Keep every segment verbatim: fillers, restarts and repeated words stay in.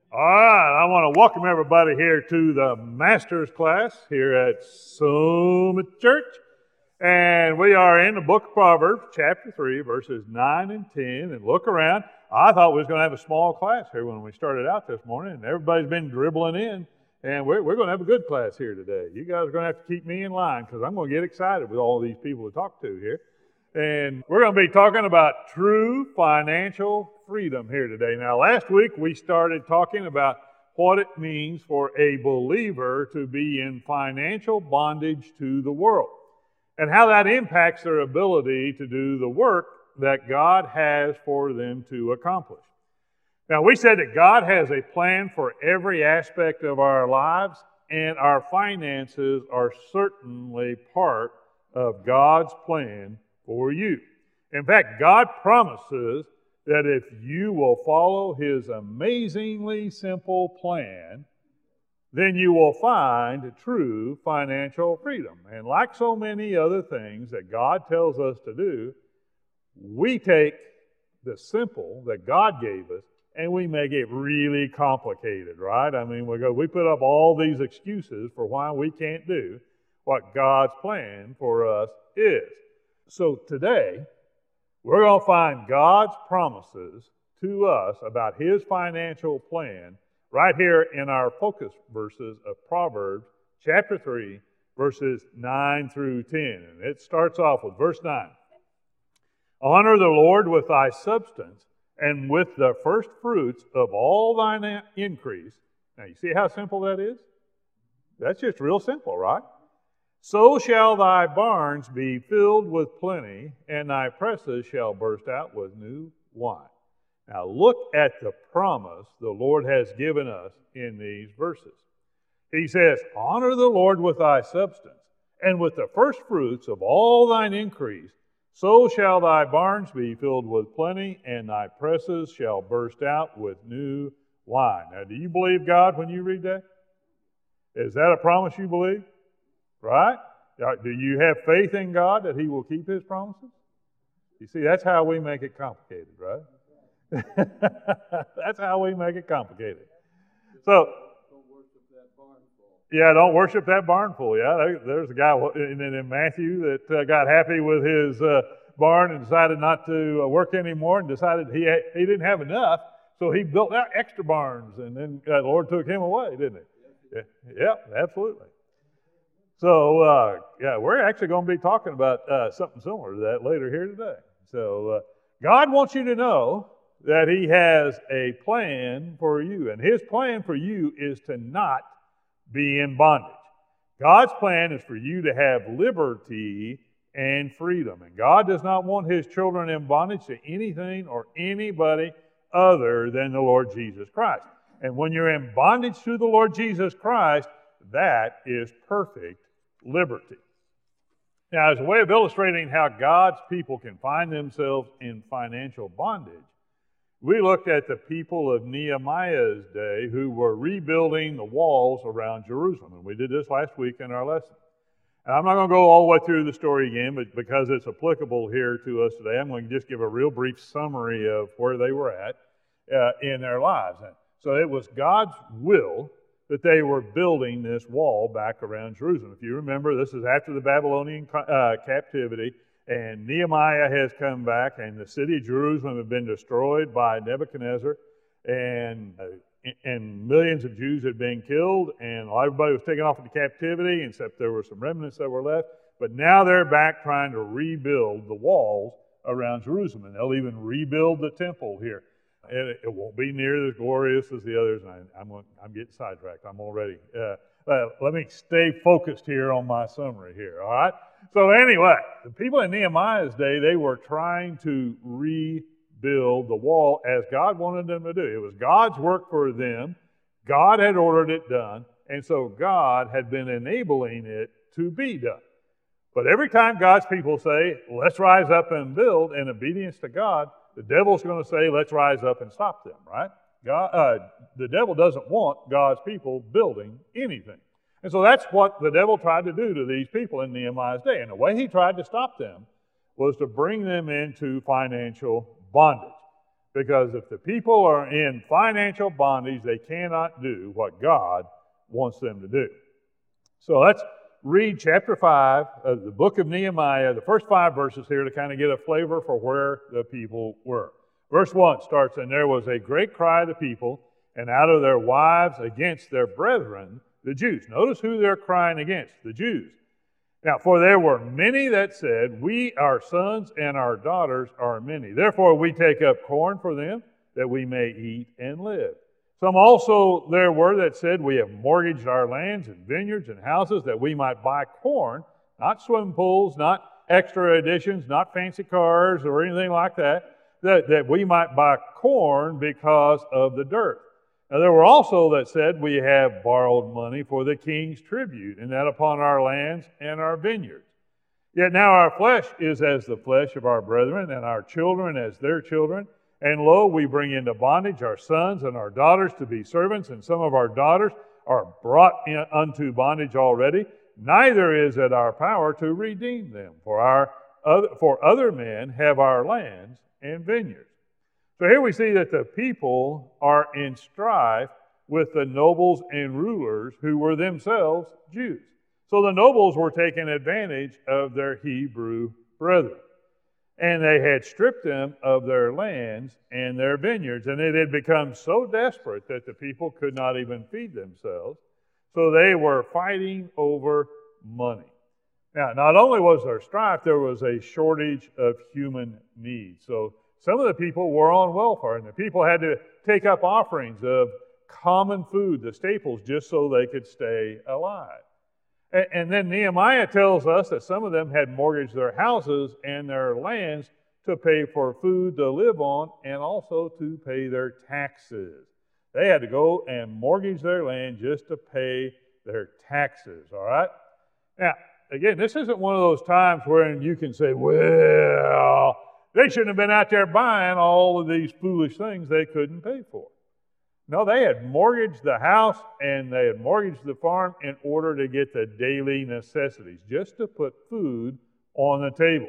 All right, I want to welcome everybody here to the Master's class here at Summit Church. And we are in the book of Proverbs, chapter three, verses nine and ten. And look around. I thought we was going to have a small class here when we started out this morning, and everybody's been dribbling in. And we're, we're going to have a good class here today. You guys are going to have to keep me in line because I'm going to get excited with all these people to talk to here. And we're going to be talking about true financial freedom here today. Now, last week we started talking about what it means for a believer to be in financial bondage to the world and how that impacts their ability to do the work that God has for them to accomplish. Now, we said that God has a plan for every aspect of our lives, and our finances are certainly part of God's plan for you. In fact, God promises that if you will follow His amazingly simple plan, then you will find true financial freedom. And like so many other things that God tells us to do, we take the simple that God gave us and we make it really complicated, right? I mean, we go, we put up all these excuses for why we can't do what God's plan for us is. So today, we're going to find God's promises to us about His financial plan right here in our focus verses of Proverbs chapter three, verses nine through ten. And it starts off with verse nine. Honor the Lord with thy substance and with the first fruits of all thine increase. Now, you see how simple that is? That's just real simple, right? So shall thy barns be filled with plenty, and thy presses shall burst out with new wine. Now look at the promise the Lord has given us in these verses. He says, honor the Lord with thy substance, and with the first fruits of all thine increase, so shall thy barns be filled with plenty, and thy presses shall burst out with new wine. Now, do you believe God when you read that? Is that a promise you believe? Right? Do you have faith in God that He will keep His promises? You see, that's how we make it complicated, right? That's how we make it complicated. So, don't worship that barn full. Yeah, don't worship that barn full. Yeah, there's a guy in, in Matthew that uh, got happy with his uh, barn and decided not to uh, work anymore and decided he ha- he didn't have enough, so he built out extra barns, and then uh, the Lord took him away, didn't He? Yeah, yeah, absolutely. So, uh, yeah, we're actually going to be talking about uh, something similar to that later here today. So, uh, God wants you to know that He has a plan for you, and His plan for you is to not be in bondage. God's plan is for you to have liberty and freedom, and God does not want His children in bondage to anything or anybody other than the Lord Jesus Christ. And when you're in bondage to the Lord Jesus Christ, that is perfect liberty. Now, as a way of illustrating how God's people can find themselves in financial bondage, we looked at the people of Nehemiah's day who were rebuilding the walls around Jerusalem. And we did this last week in our lesson. And I'm not going to go all the way through the story again, but because it's applicable here to us today, I'm going to just give a real brief summary of where they were at uh, in their lives. And so it was God's will that they were building this wall back around Jerusalem. If you remember, this is after the Babylonian uh, captivity, and Nehemiah has come back, and the city of Jerusalem had been destroyed by Nebuchadnezzar, and uh, and millions of Jews had been killed, and everybody was taken off into captivity, except there were some remnants that were left. But now they're back trying to rebuild the walls around Jerusalem, and they'll even rebuild the temple here. It, it won't be near as glorious as the others. And I, I'm, I'm getting sidetracked. I'm already. Uh, uh, let me stay focused here on my summary here, all right? So anyway, the people in Nehemiah's day, they were trying to rebuild the wall as God wanted them to do. It was God's work for them. God had ordered it done, and so God had been enabling it to be done. But every time God's people say, let's rise up and build in obedience to God, the devil's going to say, let's rise up and stop them, right? God, uh, the devil doesn't want God's people building anything. And so that's what the devil tried to do to these people in Nehemiah's day. And the way he tried to stop them was to bring them into financial bondage. Because if the people are in financial bondage, they cannot do what God wants them to do. So let's read chapter five of the book of Nehemiah, the first five verses here to kind of get a flavor for where the people were. Verse one starts, "And there was a great cry of the people, and out of their wives against their brethren, the Jews." Notice who they're crying against, the Jews. "Now, for there were many that said, We, our sons and our daughters, are many. Therefore we take up corn for them, that we may eat and live. Some also there were that said, We have mortgaged our lands and vineyards and houses, that we might buy corn," not swimming pools, not extra additions, not fancy cars or anything like that, that, that we might buy corn because of the dirt. Now there were also that said, "We have borrowed money for the king's tribute, and that upon our lands and our vineyards. Yet now our flesh is as the flesh of our brethren, and our children as their children. And lo, we bring into bondage our sons and our daughters to be servants, and some of our daughters are brought in unto bondage already. Neither is it our power to redeem them, for our other, for other men have our lands and vineyards." So here we see that the people are in strife with the nobles and rulers who were themselves Jews. So the nobles were taking advantage of their Hebrew brethren. And they had stripped them of their lands and their vineyards. And it had become so desperate that the people could not even feed themselves. So they were fighting over money. Now, not only was there strife, there was a shortage of human needs. So some of the people were on welfare, and the people had to take up offerings of common food, the staples, just so they could stay alive. And, and then Nehemiah tells us that some of them had mortgaged their houses and their lands to pay for food to live on and also to pay their taxes. They had to go and mortgage their land just to pay their taxes, all right? Now, again, this isn't one of those times where you can say, well, they shouldn't have been out there buying all of these foolish things they couldn't pay for. No, they had mortgaged the house and they had mortgaged the farm in order to get the daily necessities, just to put food on the table.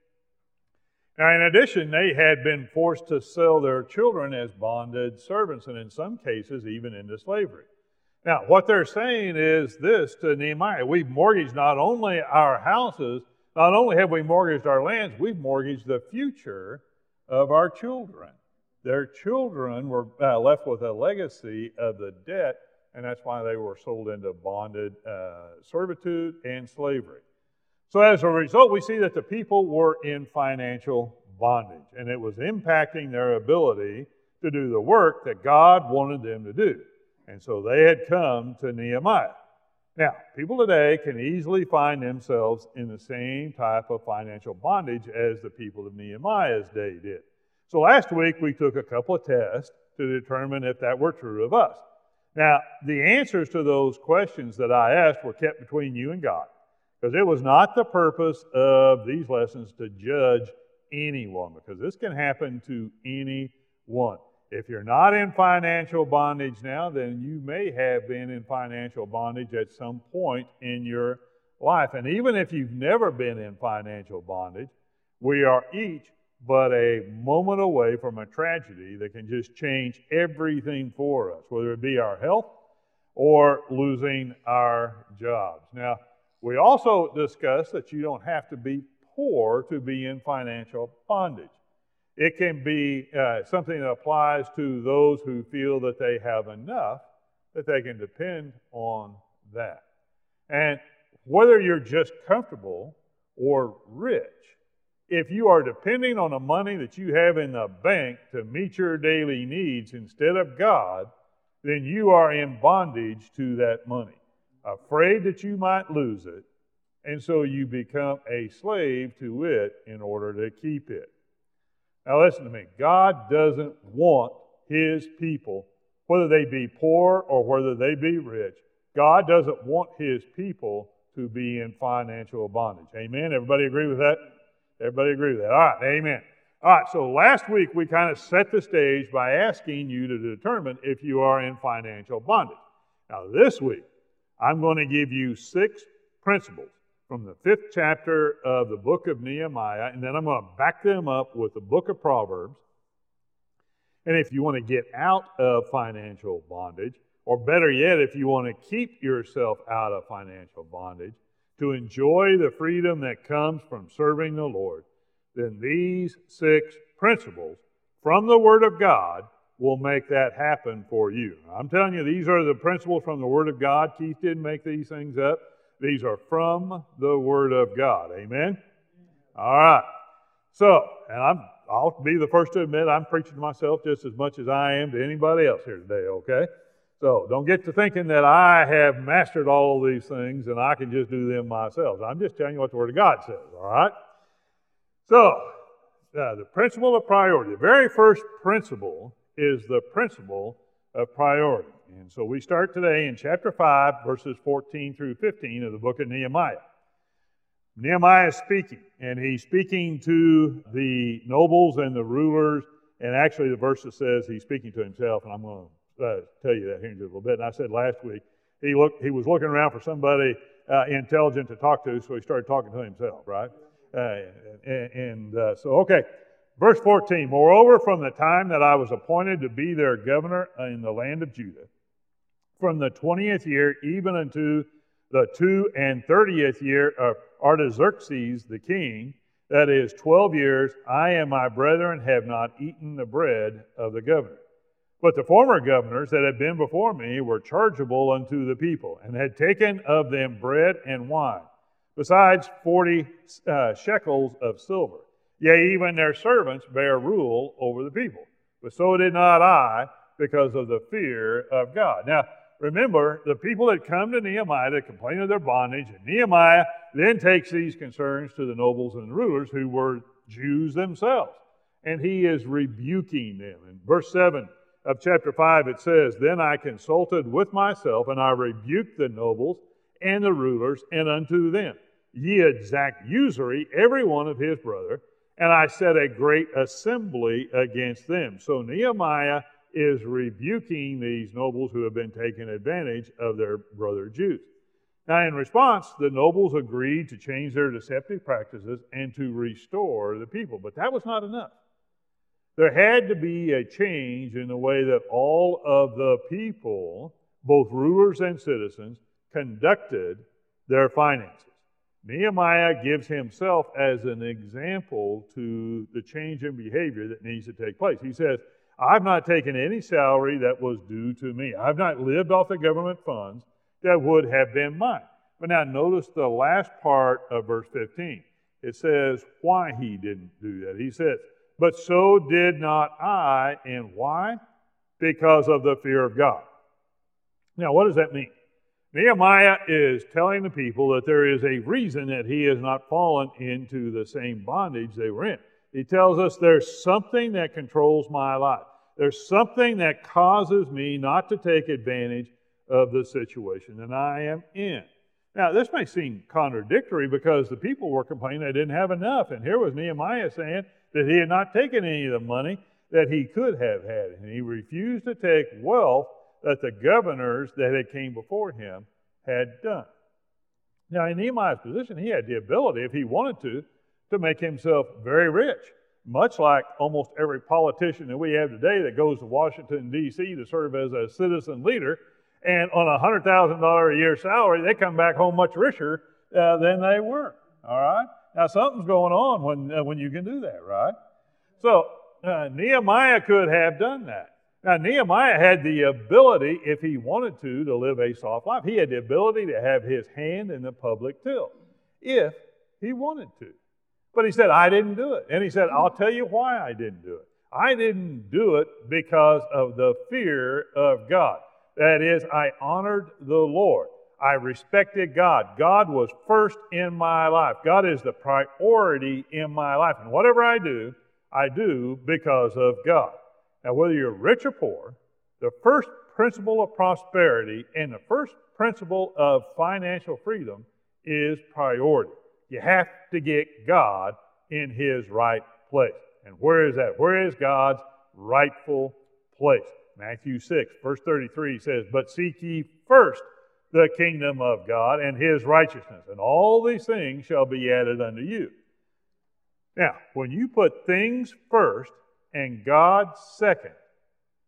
Now, in addition, they had been forced to sell their children as bonded servants, and in some cases, even into slavery. Now, what they're saying is this to Nehemiah: we've mortgaged not only our houses, not only have we mortgaged our lands, we've mortgaged the future of our children. Their children were uh, left with a legacy of the debt, and that's why they were sold into bonded uh, servitude and slavery. So as a result, we see that the people were in financial bondage, and it was impacting their ability to do the work that God wanted them to do. And so they had come to Nehemiah. Now, people today can easily find themselves in the same type of financial bondage as the people of Nehemiah's day did. So last week we took a couple of tests to determine if that were true of us. Now, the answers to those questions that I asked were kept between you and God, because it was not the purpose of these lessons to judge anyone, because this can happen to anyone. If you're not in financial bondage now, then you may have been in financial bondage at some point in your life. And even if you've never been in financial bondage, we are each but a moment away from a tragedy that can just change everything for us, whether it be our health or losing our jobs. Now, we also discussed that you don't have to be poor to be in financial bondage. It can be uh, something that applies to those who feel that they have enough that they can depend on that. And whether you're just comfortable or rich, if you are depending on the money that you have in the bank to meet your daily needs instead of God, then you are in bondage to that money, afraid that you might lose it, and so you become a slave to it in order to keep it. Now listen to me. God doesn't want His people, whether they be poor or whether they be rich, God doesn't want His people to be in financial bondage. Amen? Everybody agree with that? Everybody agree with that? All right, amen. All right, so last week we kind of set the stage by asking you to determine if you are in financial bondage. Now this week, I'm going to give you six principles from the fifth chapter of the book of Nehemiah, and then I'm going to back them up with the book of Proverbs. And if you want to get out of financial bondage, or better yet, if you want to keep yourself out of financial bondage, to enjoy the freedom that comes from serving the Lord, then these six principles from the Word of God will make that happen for you. I'm telling you, these are the principles from the Word of God. Keith didn't make these things up. These are from the Word of God. Amen? All right. So, and I'm, I'll be the first to admit I'm preaching to myself just as much as I am to anybody else here today, okay? So don't get to thinking that I have mastered all of these things and I can just do them myself. I'm just telling you what the Word of God says, all right? So, uh, the principle of priority. The very first principle is the principle of priority. And so we start today in chapter five, verses fourteen through fifteen of the book of Nehemiah. Nehemiah is speaking, and he's speaking to the nobles and the rulers, and actually the verse that says he's speaking to himself, and I'm going to Uh, tell you that here in just a little bit. And I said last week, he looked, he was looking around for somebody uh, intelligent to talk to, so he started talking to himself, right? Uh, and and uh, so, okay, verse fourteen, moreover, from the time that I was appointed to be their governor in the land of Judah, from the twentieth year even unto the two and thirtieth year of Artaxerxes the king, that is twelve years, I and my brethren have not eaten the bread of the governor. But the former governors that had been before me were chargeable unto the people, and had taken of them bread and wine, besides forty uh, shekels of silver. Yea, even their servants bear rule over the people. But so did not I, because of the fear of God. Now, remember, the people that come to Nehemiah to complain of their bondage, and Nehemiah then takes these concerns to the nobles and the rulers who were Jews themselves. And he is rebuking them. In verse seven of chapter five, it says, Then I consulted with myself, and I rebuked the nobles and the rulers, and unto them, ye exact usury, every one of his brother, and I set a great assembly against them. So Nehemiah is rebuking these nobles who have been taking advantage of their brother Jews. Now, in response, the nobles agreed to change their deceptive practices and to restore the people, but that was not enough. There had to be a change in the way that all of the people, both rulers and citizens, conducted their finances. Nehemiah gives himself as an example to the change in behavior that needs to take place. He says, I've not taken any salary that was due to me. I've not lived off the government funds that would have been mine. But now notice the last part of verse fifteen. It says why he didn't do that. He says, But so did not I, and why? Because of the fear of God. Now, what does that mean? Nehemiah is telling the people that there is a reason that he has not fallen into the same bondage they were in. He tells us there's something that controls my life. There's something that causes me not to take advantage of the situation that I am in. Now, this may seem contradictory because the people were complaining they didn't have enough. And here was Nehemiah saying that he had not taken any of the money that he could have had. And he refused to take wealth that the governors that had came before him had done. Now, in Nehemiah's position, he had the ability, if he wanted to, to make himself very rich, much like almost every politician that we have today that goes to Washington, D C to serve as a citizen leader, and on a one hundred thousand dollars a year salary, they come back home much richer uh, than they were, all right? Now, something's going on when, uh, when you can do that, right? So, uh, Nehemiah could have done that. Now, Nehemiah had the ability, if he wanted to, to live a soft life. He had the ability to have his hand in the public till, if he wanted to. But he said, I didn't do it. And he said, I'll tell you why I didn't do it. I didn't do it because of the fear of God. That is, I honored the Lord. I respected God. God was first in my life. God is the priority in my life. And whatever I do, I do because of God. Now, whether you're rich or poor, the first principle of prosperity and the first principle of financial freedom is priority. You have to get God in His right place. And where is that? Where is God's rightful place? Matthew six, verse thirty-three says, But seek ye first the kingdom of God and His righteousness, and all these things shall be added unto you. Now, when you put things first and God second,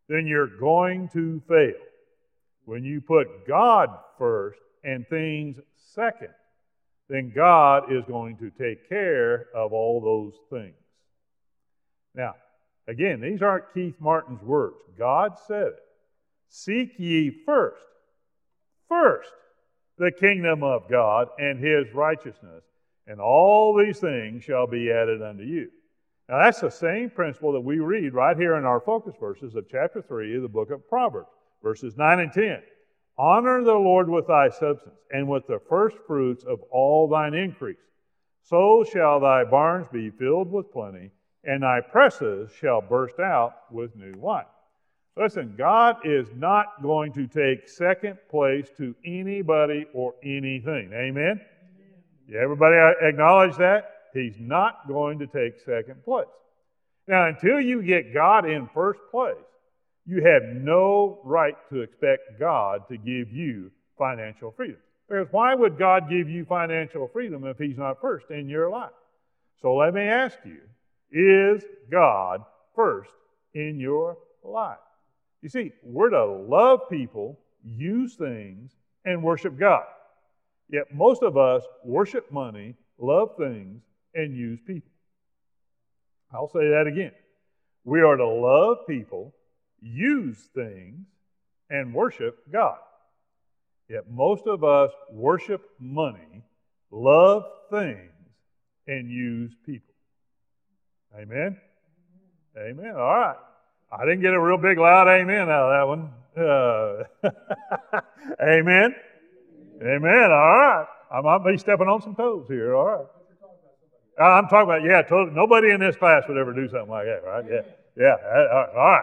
then you're going to fail. When you put God first and things second, then God is going to take care of all those things. Now, again, these aren't Keith Martin's words. God said it. Seek ye first, first, the kingdom of God and His righteousness, and all these things shall be added unto you. Now, that's the same principle that we read right here in our focus verses of chapter three of the book of Proverbs, verses nine and ten. Honor the Lord with thy substance, and with the first fruits of all thine increase. So shall thy barns be filled with plenty, and thy presses shall burst out with new wine. Listen, God is not going to take second place to anybody or anything. Amen? Yeah, everybody acknowledge that? He's not going to take second place. Now, until you get God in first place, you have no right to expect God to give you financial freedom. Because why would God give you financial freedom if He's not first in your life? So let me ask you, is God first in your life? You see, we're to love people, use things, and worship God. Yet most of us worship money, love things, and use people. I'll say that again. We are to love people, use things, and worship God. Yet most of us worship money, love things, and use people. Amen? Amen. All right. I didn't get a real big loud amen out of that one. Uh, amen? Amen. All right. I might be stepping on some toes here. All right. Uh, I'm talking about, yeah, totally. Nobody in this class would ever do something like that, right? Yeah. Yeah. All right.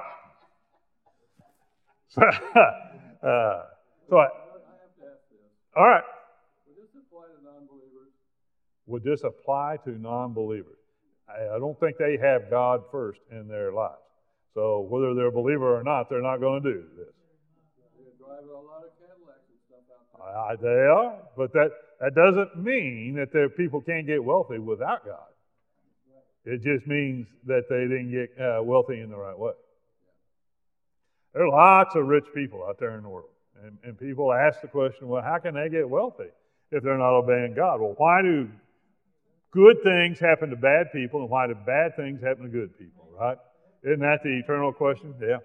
So, uh, so I, all right. Would this apply to non-believers? Would this apply to non-believers? I, I don't think they have God first in their lives. So whether they're a believer or not, they're not going to do this. They're driving a lot of Cadillacs and stuff out there. Uh, they are, but that, that doesn't mean that their people can't get wealthy without God. It just means that they didn't get uh, wealthy in the right way. There are lots of rich people out there in the world. And, and people ask the question, well, how can they get wealthy if they're not obeying God? Well, why do good things happen to bad people and why do bad things happen to good people, right? Isn't that the eternal question? Yeah.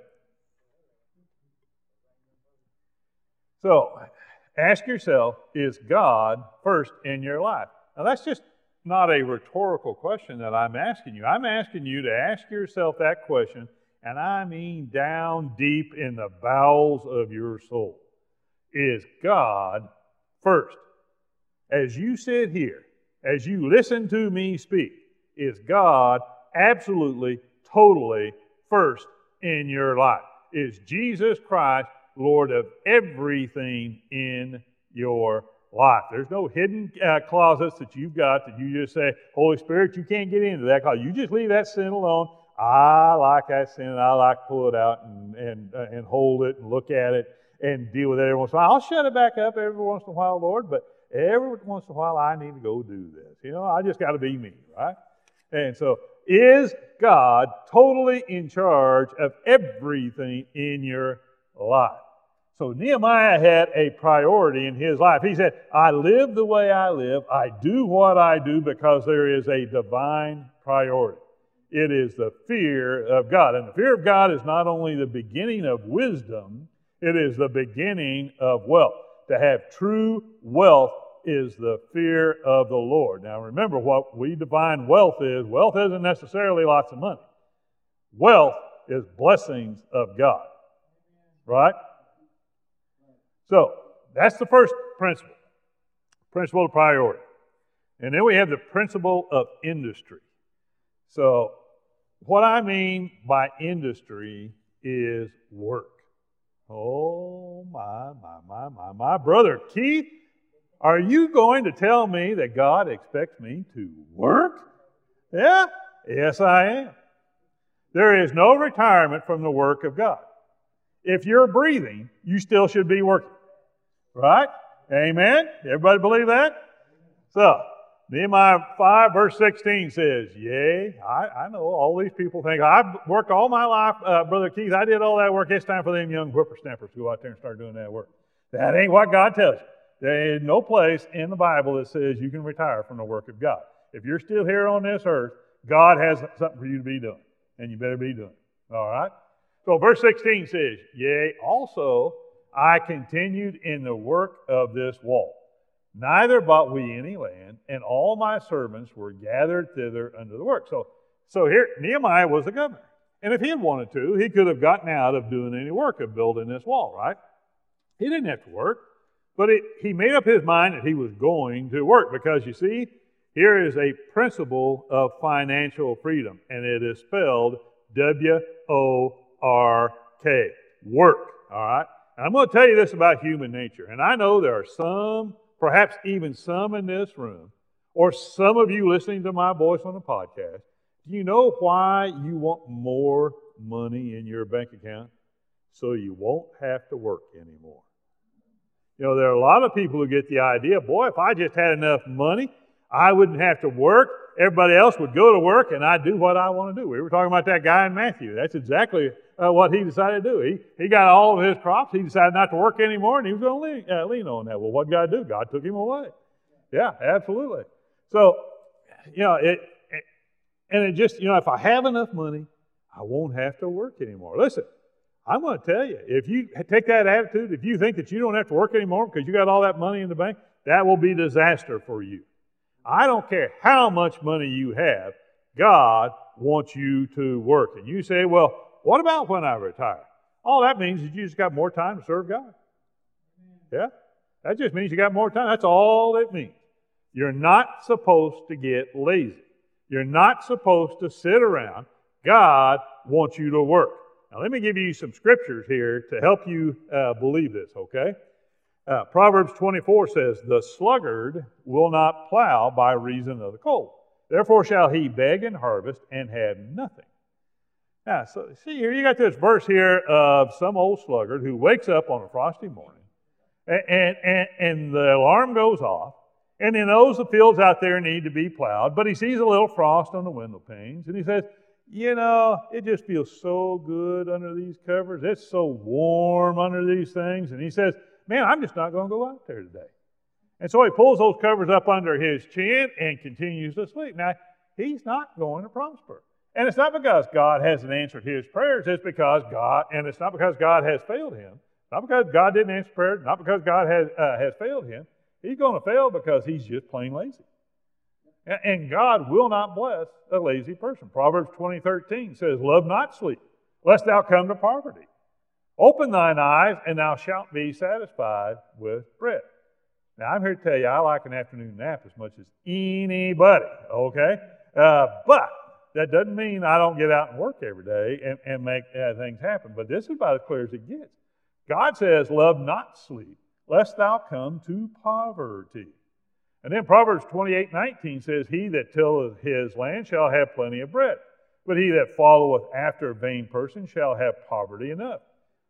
So, ask yourself, is God first in your life? Now, that's just not a rhetorical question that I'm asking you. I'm asking you to ask yourself that question, and I mean down deep in the bowels of your soul. Is God first? As you sit here, as you listen to me speak, is God absolutely, totally first in your life? Is Jesus Christ Lord of everything in your life? There's no hidden uh, closets that you've got that you just say, Holy Spirit, you can't get into that closet. You just leave that sin alone. I like that sin, and I like to pull it out and and uh, and hold it and look at it and deal with it every once in a while. I'll shut it back up every once in a while, Lord, but every once in a while I need to go do this. You know, I just got to be me, right? And so, is God totally in charge of everything in your life? So Nehemiah had a priority in his life. He said, I live the way I live. I do what I do because there is a divine priority. It is the fear of God. And the fear of God is not only the beginning of wisdom, it is the beginning of wealth. To have true wealth is the fear of the Lord. Now remember, what we define wealth is, wealth isn't necessarily lots of money. Wealth is blessings of God. Right? So, that's the first principle. Principle of priority. And then we have the principle of industry. So, what I mean by industry is work. Oh, my, my, my, my, my. Brother Keith, are you going to tell me that God expects me to work? Yeah, yes I am. There is no retirement from the work of God. If you're breathing, you still should be working. Right? Amen? Everybody believe that? So, Nehemiah five, verse sixteen says, Yea, I, I know all these people think, I've worked all my life, uh, Brother Keith, I did all that work. It's time for them young whippersnappers to go out there and start doing that work. That ain't what God tells you. There is no place in the Bible that says you can retire from the work of God. If you're still here on this earth, God has something for you to be doing, and you better be doing it. All right? So verse sixteen says, Yea, also I continued in the work of this wall. Neither bought we any land, and all my servants were gathered thither unto the work. So, so here, Nehemiah was the governor. And if he had wanted to, he could have gotten out of doing any work of building this wall, right? He didn't have to work, but it, he made up his mind that he was going to work because, you see, here is a principle of financial freedom, and it is spelled W O R K, work, all right? And I'm going to tell you this about human nature, and I know there are some, perhaps even some in this room, or some of you listening to my voice on the podcast. Do you know why you want more money in your bank account? So you won't have to work anymore. You know, there are a lot of people who get the idea, boy, if I just had enough money, I wouldn't have to work. Everybody else would go to work, and I'd do what I want to do. We were talking about that guy in Matthew. That's exactly uh, what he decided to do. He, he got all of his crops. He decided not to work anymore, and he was going to lean, uh, lean on that. Well, what did God do? God took him away. Yeah, absolutely. So, you know, it, it and it just, you know, if I have enough money, I won't have to work anymore. Listen, I'm going to tell you, if you take that attitude, if you think that you don't have to work anymore because you got all that money in the bank, that will be disaster for you. I don't care how much money you have, God wants you to work. And you say, well, what about when I retire? All that means is you just got more time to serve God. Yeah? That just means you got more time. That's all it means. You're not supposed to get lazy. You're not supposed to sit around. God wants you to work. Now, let me give you some scriptures here to help you uh, believe this, okay? Uh, Proverbs twenty-four says, The sluggard will not plow by reason of the cold. Therefore shall he beg and harvest and have nothing. Now, so see here, you got this verse here of some old sluggard who wakes up on a frosty morning, and, and, and, and the alarm goes off, and he knows the fields out there need to be plowed, but he sees a little frost on the window panes, and he says, you know, it just feels so good under these covers. It's so warm under these things. And he says, man, I'm just not going to go out there today. And so he pulls those covers up under his chin and continues to sleep. Now, he's not going to prosper. And it's not because God hasn't answered his prayers. It's because God, and it's not because God has failed him. Not because God didn't answer prayers. Not because God has, uh, has failed him. He's going to fail because he's just plain lazy. And God will not bless a lazy person. Proverbs twenty thirteen says, Love not sleep, lest thou come to poverty. Open thine eyes, and thou shalt be satisfied with bread. Now, I'm here to tell you, I like an afternoon nap as much as anybody, okay? Uh, but that doesn't mean I don't get out and work every day and, and make uh, things happen. But this is about as clear as it gets. God says, Love not sleep, lest thou come to poverty. And then Proverbs twenty-eight nineteen says, He that tilleth his land shall have plenty of bread, but he that followeth after a vain person shall have poverty enough.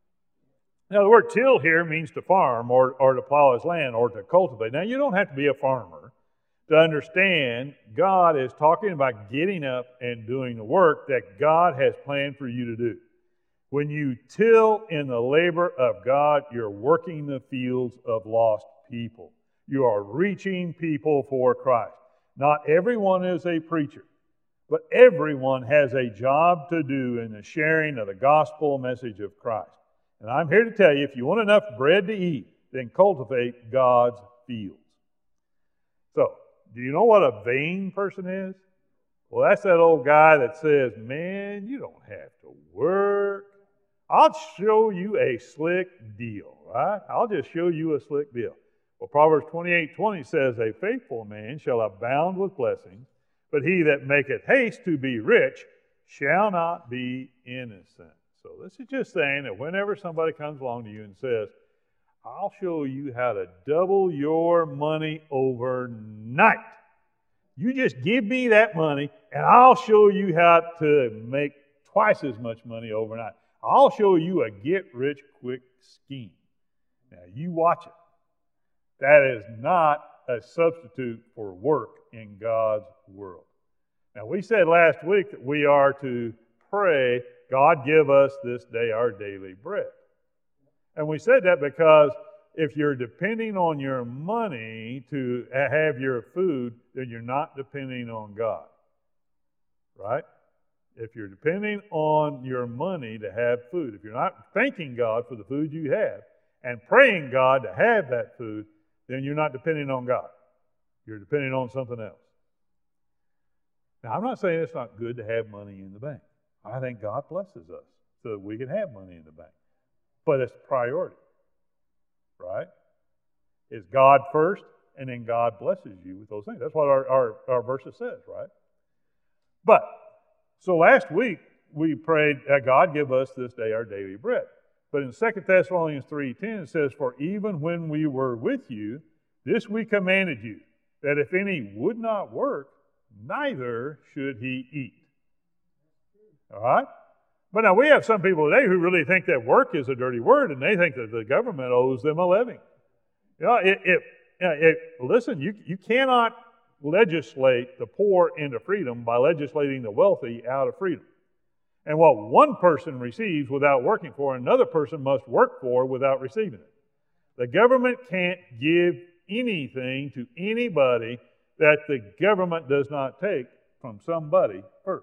Now, the word till here means to farm or, or to plow his land or to cultivate. Now, you don't have to be a farmer to understand God is talking about getting up and doing the work that God has planned for you to do. When you till in the labor of God, you're working the fields of lost people. You are reaching people for Christ. Not everyone is a preacher, but everyone has a job to do in the sharing of the gospel message of Christ. And I'm here to tell you, if you want enough bread to eat, then cultivate God's fields. So, do you know what a vain person is? Well, that's that old guy that says, man, you don't have to work. I'll show you a slick deal, right? I'll just show you a slick deal. Well, Proverbs twenty-eight twenty says, A faithful man shall abound with blessings, but he that maketh haste to be rich shall not be innocent. So this is just saying that whenever somebody comes along to you and says, I'll show you how to double your money overnight. You just give me that money, and I'll show you how to make twice as much money overnight. I'll show you a get-rich-quick scheme. Now, you watch it. That is not a substitute for work in God's world. Now, we said last week that we are to pray, God, give us this day our daily bread. And we said that because if you're depending on your money to have your food, then you're not depending on God. Right? If you're depending on your money to have food, if you're not thanking God for the food you have and praying God to have that food, then you're not depending on God. You're depending on something else. Now, I'm not saying it's not good to have money in the bank. I think God blesses us so that we can have money in the bank. But it's priority, right? It's God first, and then God blesses you with those things. That's what our, our, our verses says, right? But, so last week, we prayed that God give us this day our daily bread. But in Second Thessalonians three ten, it says, for even when we were with you, this we commanded you, that if any would not work, neither should he eat. All right? But now we have some people today who really think that work is a dirty word, and they think that the government owes them a living. You know, it, it, it, listen, you, you cannot legislate the poor into freedom by legislating the wealthy out of freedom. And what one person receives without working for, another person must work for without receiving it. The government can't give anything to anybody that the government does not take from somebody first.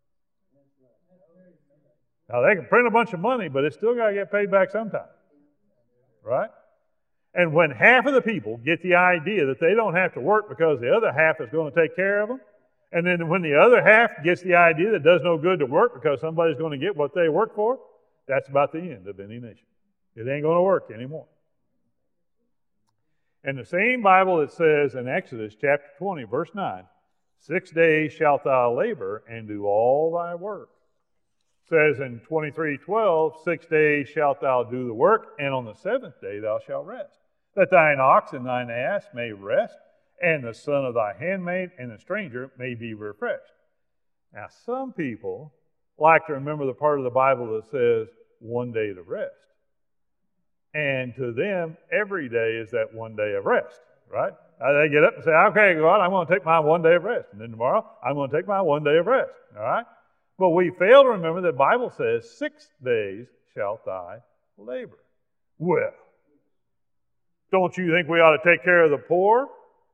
Now, they can print a bunch of money, but it's still got to get paid back sometime. Right? And when half of the people get the idea that they don't have to work because the other half is going to take care of them, and then when the other half gets the idea that it does no good to work because somebody's going to get what they work for, that's about the end of any nation. It ain't going to work anymore. And the same Bible that says in Exodus chapter twenty, verse nine, six days shalt thou labor and do all thy work. Says in twenty-three twelve, six days shalt thou do the work, and on the seventh day thou shalt rest, that thine ox and thine ass may rest, and the son of thy handmaid and the stranger may be refreshed. Now, some people like to remember the part of the Bible that says one day to rest. And to them, every day is that one day of rest, right? Now, they get up and say, okay, God, I'm going to take my one day of rest. And then tomorrow, I'm going to take my one day of rest, all right? But we fail to remember that the Bible says, six days shalt thou labor. Well, don't you think we ought to take care of the poor?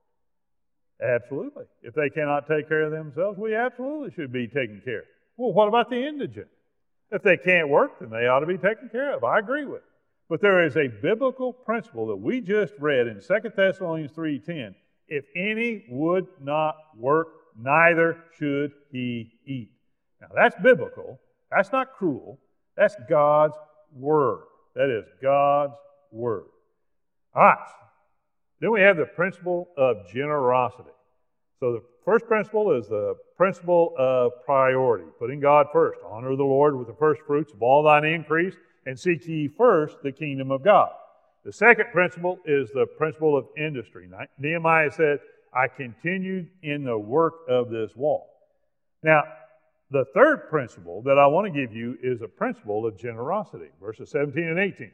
Absolutely. If they cannot take care of themselves, we absolutely should be taken care of. Well, what about the indigent? If they can't work, then they ought to be taken care of. I agree with it. But there is a biblical principle that we just read in Second Thessalonians three ten. If any would not work, neither should he eat. Now, that's biblical. That's not cruel. That's God's Word. That is God's Word. All right. Then we have the principle of generosity. So the first principle is the principle of priority, putting God first. Honor the Lord with the first fruits of all thine increase, and seek ye first the kingdom of God. The second principle is the principle of industry. Nehemiah said, I continued in the work of this wall. Now, the third principle that I want to give you is a principle of generosity, verses seventeen and eighteen.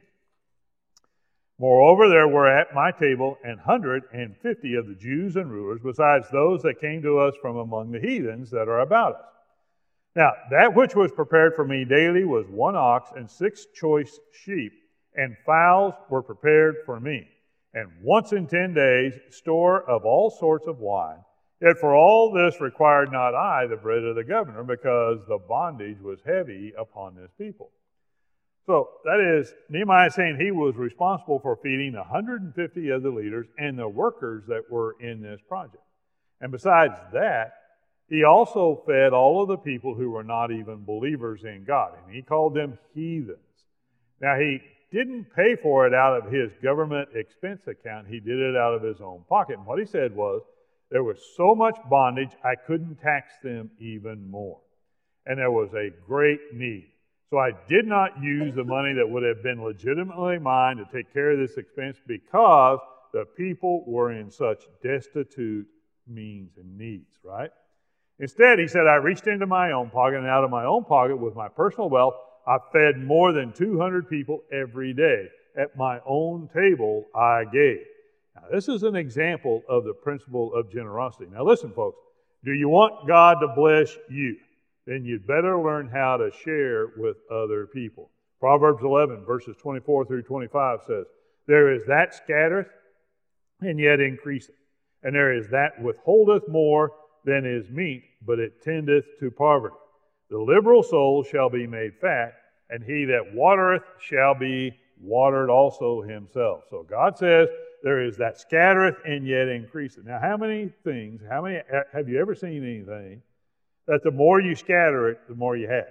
Moreover, there were at my table an hundred and fifty of the Jews and rulers, besides those that came to us from among the heathens that are about us. Now, that which was prepared for me daily was one ox and six choice sheep, and fowls were prepared for me, and once in ten days store of all sorts of wine. Yet for all this required not I the bread of the governor, because the bondage was heavy upon this people. So that is, Nehemiah saying he was responsible for feeding one hundred fifty of the leaders and the workers that were in this project. And besides that, he also fed all of the people who were not even believers in God, and he called them heathens. Now, he didn't pay for it out of his government expense account. He did it out of his own pocket. And what he said was, there was so much bondage, I couldn't tax them even more. And there was a great need. So I did not use the money that would have been legitimately mine to take care of this expense because the people were in such destitute means and needs, right? Instead, he said, I reached into my own pocket, and out of my own pocket with my personal wealth, I fed more than two hundred people every day. At my own table I gave. Now, this is an example of the principle of generosity. Now, listen, folks. Do you want God to bless you? Then you'd better learn how to share with other people. Proverbs eleven, verses twenty-four through twenty-five says, "There is that scattereth, and yet increaseth. And there is that withholdeth more than is meet, but it tendeth to poverty. The liberal soul shall be made fat, and he that watereth shall be watered also himself." So God says, there is that scattereth and yet increaseth. Now, how many things, how many, have you ever seen anything that the more you scatter it, the more you have?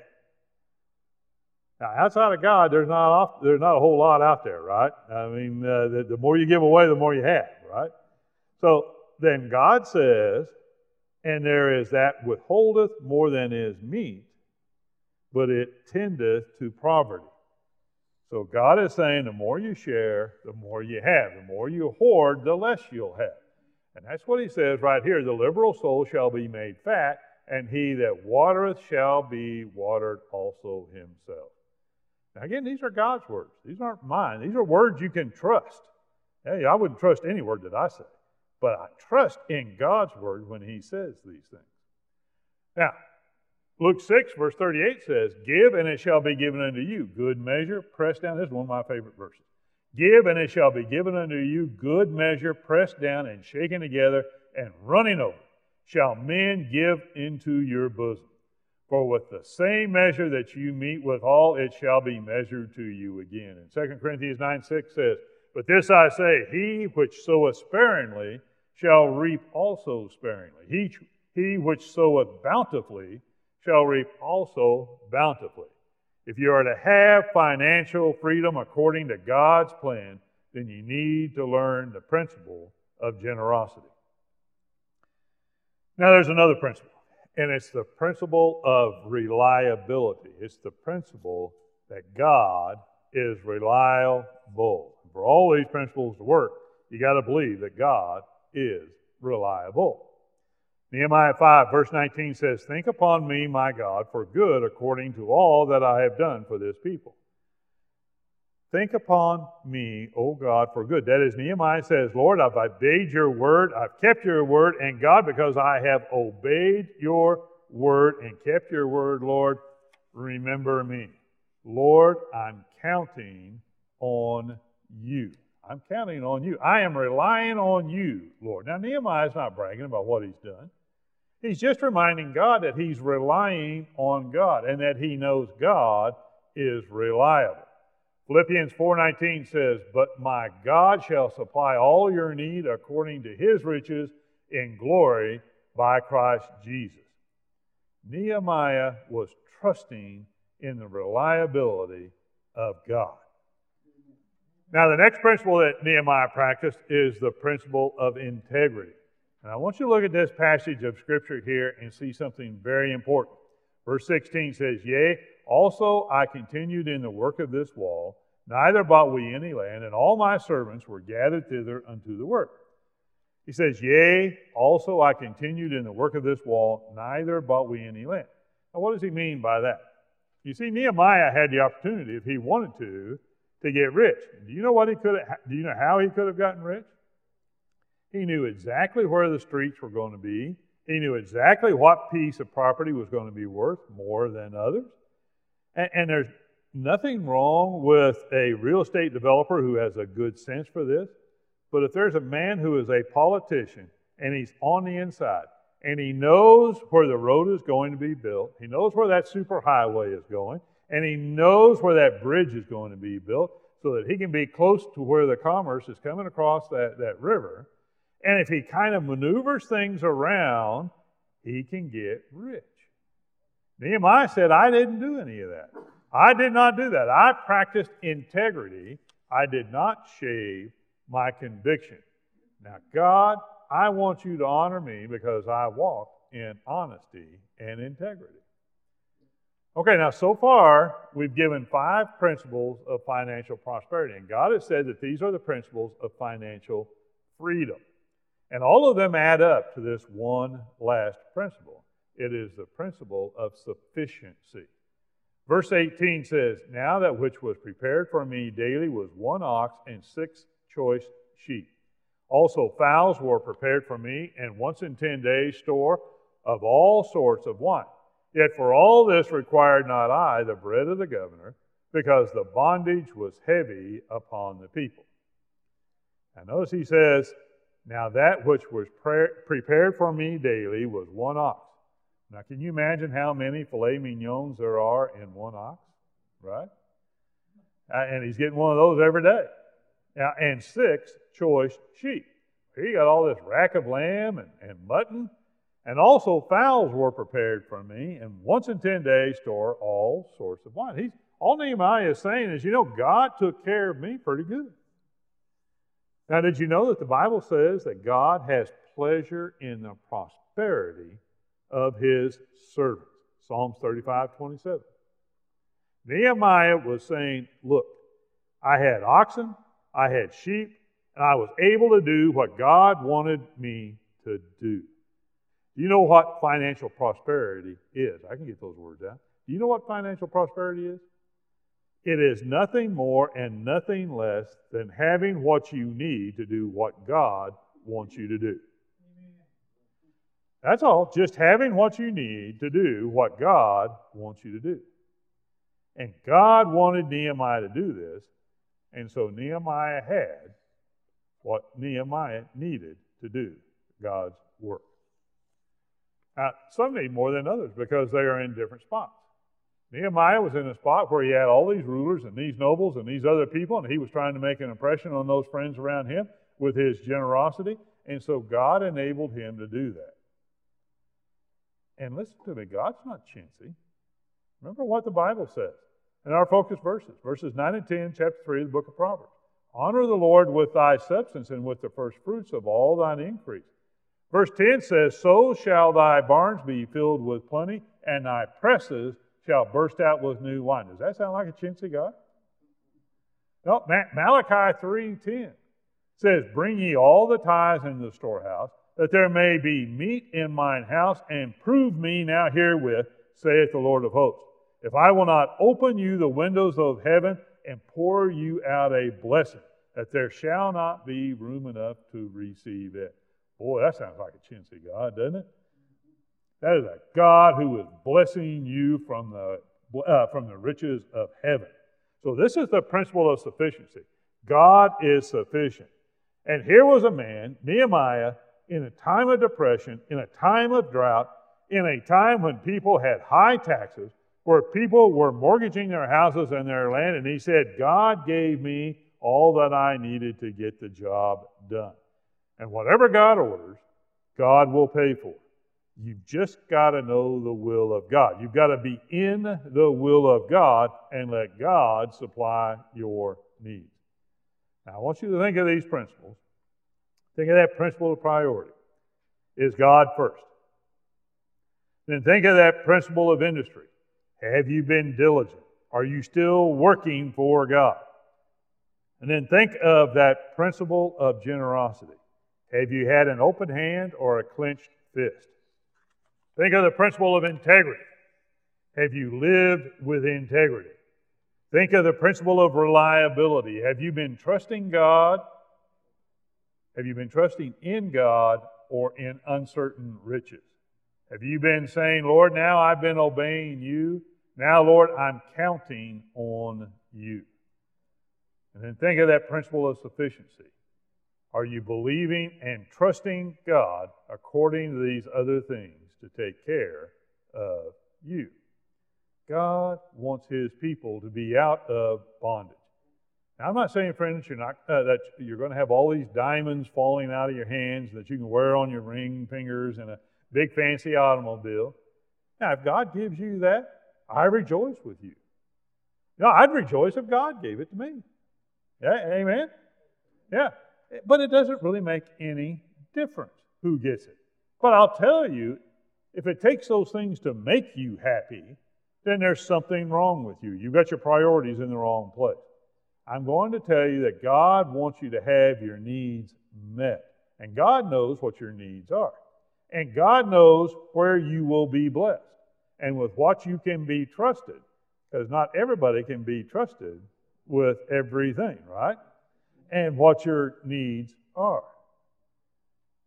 Now, outside of God, there's not off, there's not a whole lot out there, right? I mean, uh, the, the more you give away, the more you have, right? So then God says, and there is that withholdeth more than is meet, but it tendeth to poverty. So God is saying the more you share, the more you have. The more you hoard, the less you'll have. And that's what he says right here. The liberal soul shall be made fat, and he that watereth shall be watered also himself. Now again, these are God's words. These aren't mine. These are words you can trust. Hey, I wouldn't trust any word that I say. But I trust in God's word when he says these things. Now, Luke six, verse thirty-eight says, "Give, and it shall be given unto you. Good measure, pressed down." This is one of my favorite verses. "Give, and it shall be given unto you. Good measure, pressed down and shaken together and running over, shall men give into your bosom. For with the same measure that you meet withal, it shall be measured to you again." And Second Corinthians nine six says, "But this I say, he which soweth sparingly shall reap also sparingly. He, he which soweth bountifully shall reap also bountifully." If you are to have financial freedom according to God's plan, then you need to learn the principle of generosity. Now there's another principle, and it's the principle of reliability. It's the principle that God is reliable. For all these principles to work, you got to believe that God is reliable. Nehemiah five, verse nineteen says, "Think upon me, my God, for good according to all that I have done for this people." Think upon me, O God, for good. That is, Nehemiah says, Lord, I've obeyed your word, I've kept your word, and God, because I have obeyed your word and kept your word, Lord, remember me. Lord, I'm counting on you. I'm counting on you. I am relying on you, Lord. Now, Nehemiah's not bragging about what he's done. He's just reminding God that he's relying on God and that he knows God is reliable. Philippians four nineteen says, "But my God shall supply all your need according to his riches in glory by Christ Jesus." Nehemiah was trusting in the reliability of God. Now, the next principle that Nehemiah practiced is the principle of integrity. And I want you to look at this passage of Scripture here and see something very important. Verse sixteen says, "Yea, also I continued in the work of this wall, neither bought we any land, and all my servants were gathered thither unto the work." He says, "Yea, also I continued in the work of this wall, neither bought we any land." Now, what does he mean by that? You see, Nehemiah had the opportunity, if he wanted to, to get rich. Do you know what he could have, do you know how he could have gotten rich? He knew exactly where the streets were going to be. He knew exactly what piece of property was going to be worth more than others. And, and there's nothing wrong with a real estate developer who has a good sense for this. But if there's a man who is a politician and he's on the inside and he knows where the road is going to be built, he knows where that superhighway is going, and he knows where that bridge is going to be built so that he can be close to where the commerce is coming across that, that river. And if he kind of maneuvers things around, he can get rich. Nehemiah said, I didn't do any of that. I did not do that. I practiced integrity. I did not shave my conviction. Now, God, I want you to honor me because I walk in honesty and integrity. Okay, now so far, we've given five principles of financial prosperity. And God has said that these are the principles of financial freedom. And all of them add up to this one last principle. It is the principle of sufficiency. Verse eighteen says, "Now that which was prepared for me daily was one ox and six choice sheep. Also fowls were prepared for me, and once in ten days store of all sorts of wine. Yet for all this required not I the bread of the governor, because the bondage was heavy upon the people. Now notice he says, now that which was pre- prepared for me daily was one ox. Now can you imagine how many filet mignons there are in one ox? Right? Uh, and he's getting one of those every day. Now, and six choice sheep. Here you got all this rack of lamb and, and mutton. And also fowls were prepared for me, and once in ten days store all sorts of wine. He's, all Nehemiah is saying is, you know, God took care of me pretty good. Now, did you know that the Bible says that God has pleasure in the prosperity of His servants? Psalms thirty-five twenty-seven. Nehemiah was saying, look, I had oxen, I had sheep, and I was able to do what God wanted me to do. Do you know what financial prosperity is? I can get those words out. Do you know what financial prosperity is? It is nothing more and nothing less than having what you need to do what God wants you to do. That's all. Just having what you need to do what God wants you to do. And God wanted Nehemiah to do this, and so Nehemiah had what Nehemiah needed to do God's work. Now, some need more than others because they are in different spots. Nehemiah was in a spot where he had all these rulers and these nobles and these other people, and he was trying to make an impression on those friends around him with his generosity, and so God enabled him to do that. And listen to me, God's not chintzy. Remember what the Bible says in our focus verses, verses nine and ten, chapter three of the book of Proverbs. Honor the Lord with thy substance and with the first fruits of all thine increase. Verse ten says, so shall thy barns be filled with plenty, and thy presses shall burst out with new wine. Does that sound like a chintzy God? No, Malachi three ten says, bring ye all the tithes into the storehouse, that there may be meat in mine house, and prove me now herewith, saith the Lord of hosts, if I will not open you the windows of heaven and pour you out a blessing, that there shall not be room enough to receive it. Boy, that sounds like a chintzy God, doesn't it? That is a God who is blessing you from the, uh, from the riches of heaven. So this is the principle of sufficiency. God is sufficient. And here was a man, Nehemiah, in a time of depression, in a time of drought, in a time when people had high taxes, where people were mortgaging their houses and their land, and he said, God gave me all that I needed to get the job done. And whatever God orders, God will pay for. You've just got to know the will of God. You've got to be in the will of God and let God supply your needs. Now, I want you to think of these principles. Think of that principle of priority. Is God first? Then think of that principle of industry. Have you been diligent? Are you still working for God? And then think of that principle of generosity. Have you had an open hand or a clenched fist? Think of the principle of integrity. Have you lived with integrity? Think of the principle of reliability. Have you been trusting God? Have you been trusting in God or in uncertain riches? Have you been saying, Lord, now I've been obeying you. Now, Lord, I'm counting on you. And then think of that principle of sufficiency. Are you believing and trusting God according to these other things to take care of you? God wants His people to be out of bondage. Now, I'm not saying, friends, you're not uh, that you're going to have all these diamonds falling out of your hands that you can wear on your ring fingers and a big fancy automobile. Now, if God gives you that, I rejoice with you. You know, I'd rejoice if God gave it to me. Yeah, amen? Yeah. But it doesn't really make any difference who gets it. But I'll tell you, if it takes those things to make you happy, then there's something wrong with you. You've got your priorities in the wrong place. I'm going to tell you that God wants you to have your needs met. And God knows what your needs are. And God knows where you will be blessed and with what you can be trusted. Because not everybody can be trusted with everything, right? And what your needs are.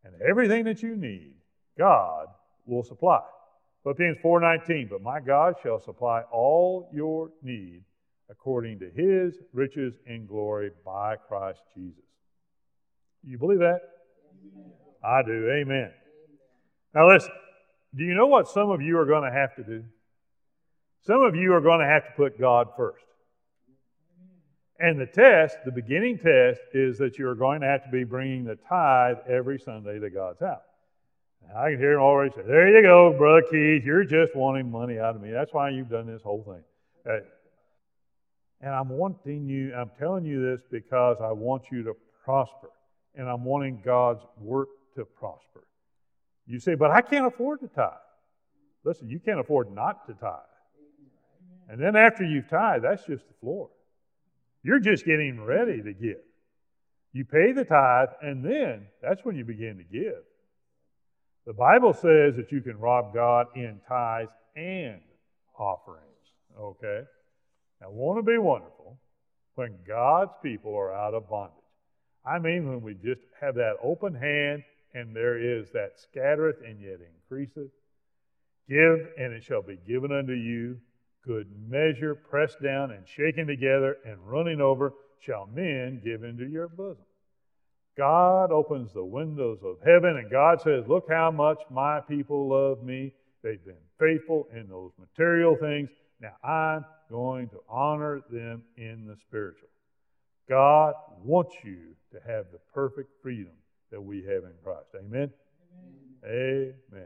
And everything that you need, God will supply. Philippians four nineteen, but my God shall supply all your need according to his riches in glory by Christ Jesus. You believe that? Amen. I do. Amen. Now listen, do you know what some of you are going to have to do? Some of you are going to have to put God first. And the test, the beginning test, is that you're going to have to be bringing the tithe every Sunday to God's house. Now, I can hear him already say, there you go, Brother Keith, you're just wanting money out of me. That's why you've done this whole thing. Uh, and I'm wanting you, I'm telling you this because I want you to prosper. And I'm wanting God's work to prosper. You say, but I can't afford to tithe. Listen, you can't afford not to tithe. And then after you've tithed, that's just the floor. You're just getting ready to give. You pay the tithe, and then that's when you begin to give. The Bible says that you can rob God in tithes and offerings. Okay? Now, won't it be wonderful when God's people are out of bondage? I mean, when we just have that open hand, and there is that scattereth and yet increaseth. Give, and it shall be given unto you. Good measure, pressed down and shaken together and running over, shall men give into your bosom. God opens the windows of heaven, and God says, look how much my people love me. They've been faithful in those material things. Now I'm going to honor them in the spiritual. God wants you to have the perfect freedom that we have in Christ. Amen? Amen. Amen.